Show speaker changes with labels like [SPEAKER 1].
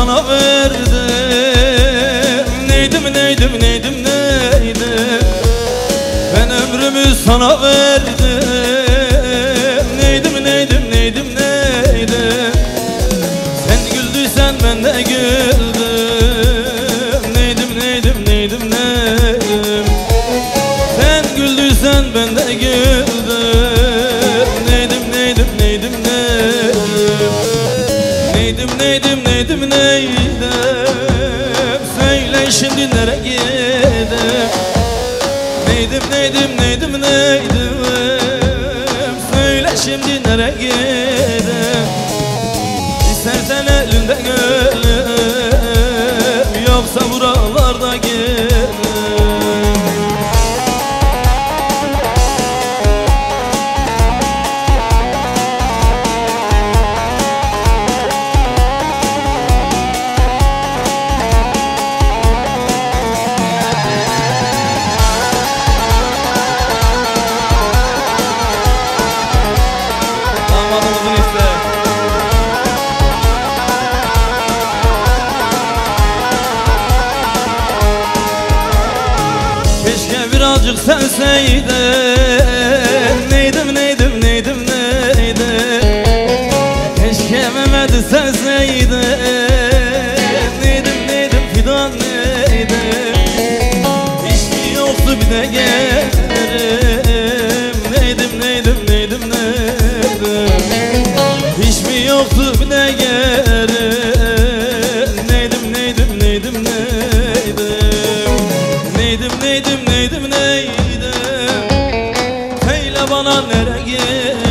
[SPEAKER 1] sana verdim. Neydim, neydim, neydim, neydim. Ben ömrümü sana verdim. Neydim, neydim, neydim, neydim. Sen güldüysen ben de güldüm. Neydim, neydim, neydim, neydim. Sen güldüysen ben de güldüm. Neydim, neydim, neydim, neydim. Neydim, neydim, neydim, neydim. Söyle şimdi nereye gidem. Neydim, neydim, neydim, neydim. Söyle şimdi nereye gidem. İstersen elinde gönlüm, yoksa buralarda gidem. Keşke birazcık sevseydin. Neydim, neydim, neydim, neydim. Keşke Mehmet'i sevseydin. Neydim, neydim, fidan neydim. Hiç mi yoktu bir de gelirim. Neydim, neydim, neydim, neydim. Hiç mi yoktu bir de gelirim. Neydim, neydim, neydim, neydim. Neydim, neydim, neydim, neydim. Söyle bana nereye